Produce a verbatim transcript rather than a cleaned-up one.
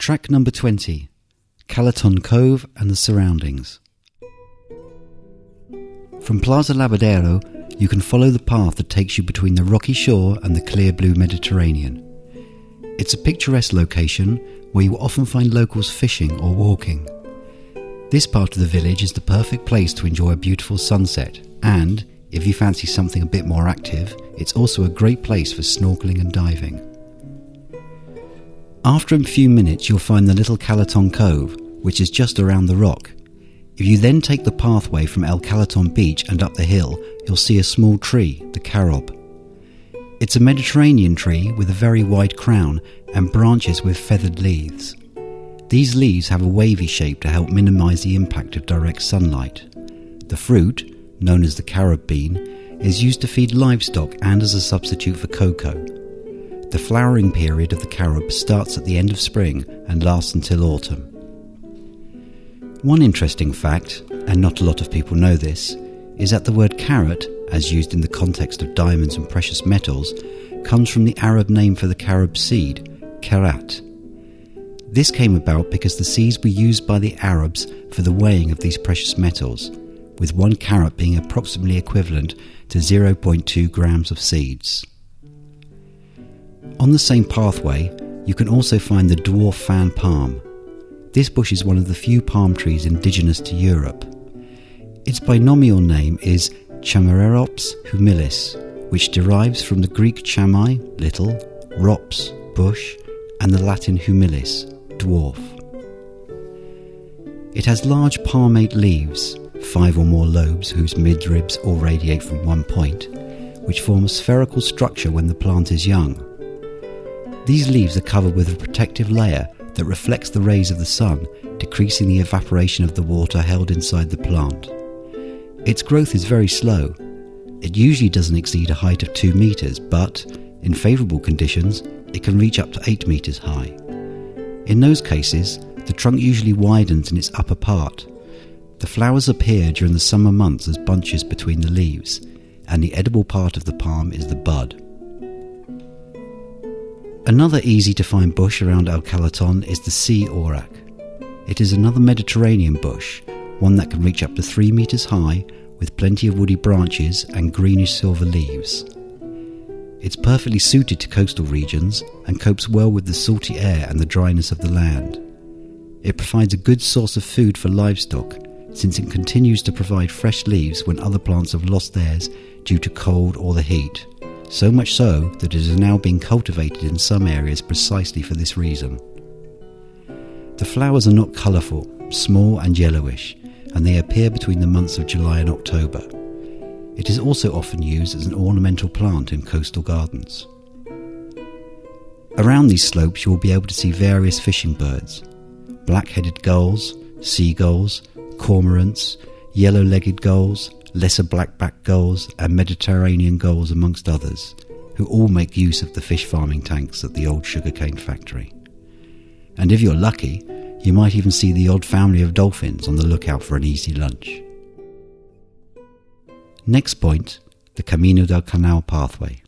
Track number twenty, Calaton Cove and the surroundings. From Plaza Lavadero, you can follow the path that takes you between the rocky shore and the clear blue Mediterranean. It's a picturesque location where you will often find locals fishing or walking. This part of the village is the perfect place to enjoy a beautiful sunset, and, if you fancy something a bit more active, it's also a great place for snorkeling and diving. After a few minutes you'll find the little Calaton Cove, which is just around the rock. If you then take the pathway from El Calaton beach and up the hill, you'll see a small tree, the carob. It's a Mediterranean tree with a very wide crown and branches with feathered leaves. These leaves have a wavy shape to help minimise the impact of direct sunlight. The fruit, known as the carob bean, is used to feed livestock and as a substitute for cocoa. The flowering period of the carob starts at the end of spring and lasts until autumn. One interesting fact, and not a lot of people know this, is that the word carat, as used in the context of diamonds and precious metals, comes from the Arab name for the carob seed, karat. This came about because the seeds were used by the Arabs for the weighing of these precious metals, with one carat being approximately equivalent to zero point two grams of seeds. On the same pathway, you can also find the dwarf fan palm. This bush is one of the few palm trees indigenous to Europe. Its binomial name is Chamaerops humilis, which derives from the Greek chamai, little, rops, bush, and the Latin humilis, dwarf. It has large palmate leaves, five or more lobes whose midribs all radiate from one point, which form a spherical structure when the plant is young. These leaves are covered with a protective layer that reflects the rays of the sun, decreasing the evaporation of the water held inside the plant. Its growth is very slow. It usually doesn't exceed a height of two metres, but, in favourable conditions, it can reach up to eight metres high. In those cases, the trunk usually widens in its upper part. The flowers appear during the summer months as bunches between the leaves, and the edible part of the palm is the bud. Another easy-to-find bush around El Calaton is the sea auroch. It is another Mediterranean bush, one that can reach up to three metres high, with plenty of woody branches and greenish-silver leaves. It's perfectly suited to coastal regions and copes well with the salty air and the dryness of the land. It provides a good source of food for livestock, since it continues to provide fresh leaves when other plants have lost theirs due to cold or the heat. So much so that it is now being cultivated in some areas precisely for this reason. The flowers are not colourful, small and yellowish, and they appear between the months of July and October. It is also often used as an ornamental plant in coastal gardens. Around these slopes you will be able to see various fishing birds: black-headed gulls, seagulls, cormorants, yellow-legged gulls, lesser black-backed gulls and Mediterranean gulls amongst others, who all make use of the fish farming tanks at the old sugarcane factory. And if you're lucky, you might even see the odd family of dolphins on the lookout for an easy lunch. Next point, the Camino del Canal pathway.